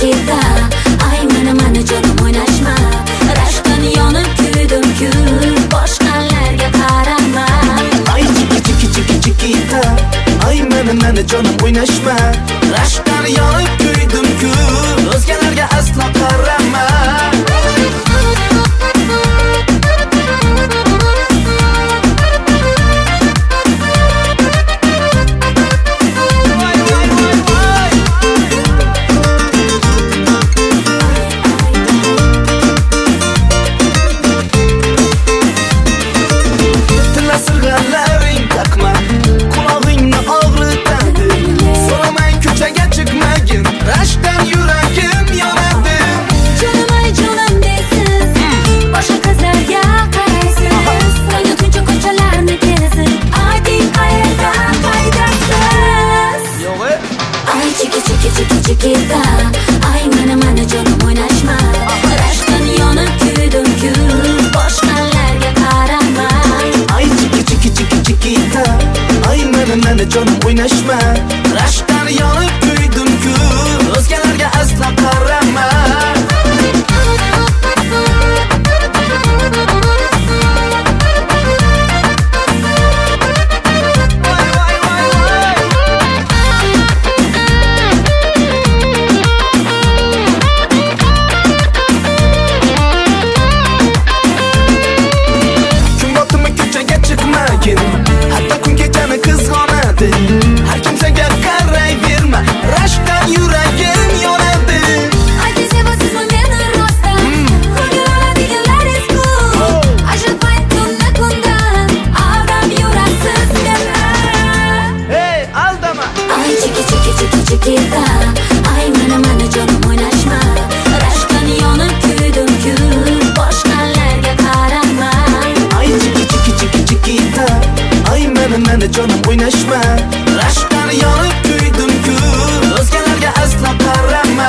chikita. Ay mana jonim o'ynashma. Rashkdan yonib kuydim-ku, boshqalarga qarama. Ay chikita. Ay mana jonim o'ynashma. Rashkdan yonib kuydim-ku, o'zgalarga aslo qarama. Chikita, ay mana jonim o'ynashma. Rashkdan yonib kuydim-ku, boshqalarga qarama. Ay chikita, ay mana jonim o'ynashma. Rashkdan yonib kuydim-ku, o'zgalarga aslo qarama. Hatta kun kechani qizg'onadi. Har kimsaga qarayverma, rashkdan yuragim yonadi. Ayting sevasizmi meni rostdan, ko'ngil oladiganlar esku. Ajralmay kundan aldab yurasiz meni. Hey, aldama. Ay chikita, ay mana jonim o'ynashma. Rashkdan yonib kuydim-ku, boshqalarga qarama. Ay chikita, ay mana jonim o'ynashma. Rashkdan yonib kuydim-ku, o'zgalarga aslo qarama.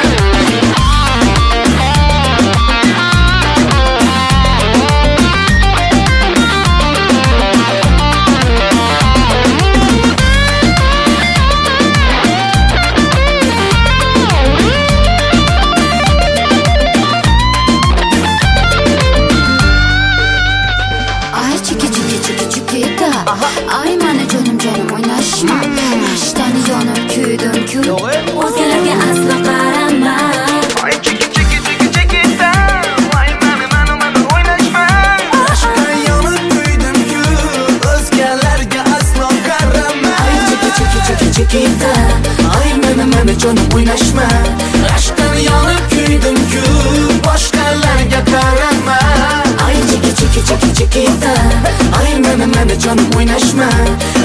Ay mana jonim o'ynashma. Rashkdan yonib kuydim-ku, o'zgalarga aslo qarama. Ay chikita, ay mana o'ynashma. Rashkdan yonib kuydim-ku, o'zgalarga aslo qarama. Ay chikita, ay mana jonim o'ynashma. Rashkdan yonib kuydim-ku, boshqalarga qarama. ay chikita, ay mana jonim o'ynashma.